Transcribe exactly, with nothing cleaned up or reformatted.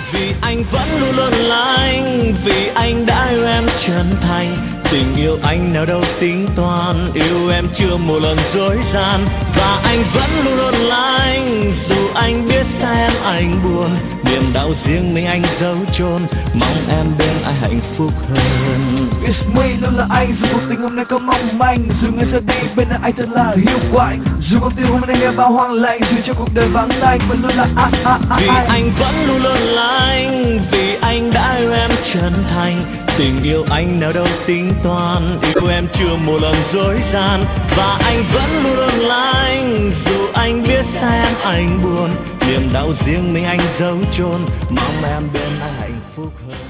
Vì anh vẫn luôn luôn là anh, vì anh đã yêu em chân thành. Tình yêu anh nào đâu tính toán, yêu em chưa một lần dối gian. Và anh vẫn luôn luôn là anh, dù anh biết xa em anh buồn. Niềm đau riêng mình anh giấu chôn, mong em bên ai hạnh phúc hơn. It's me luôn là anh, dù cuộc tình hôm nay có mong manh, dù người ra đi bên ai thật là hiu quạnh. Dù con tim hôm nay nghe bao hoang lạnh, dù cho cuộc đời vắng tanh vẫn luôn là anh, anh, anh. Vì anh vẫn luôn luôn là anh, vì anh đã yêu em chân thành. Tình yêu anh nào đâu tính toán, yêu em chưa một lần dối gian. Và anh vẫn luôn luôn là anh, dù anh biết xa em anh buồn. Niềm đau riêng mình anh giấu chôn, mong em bên ai hạnh phúc hơn.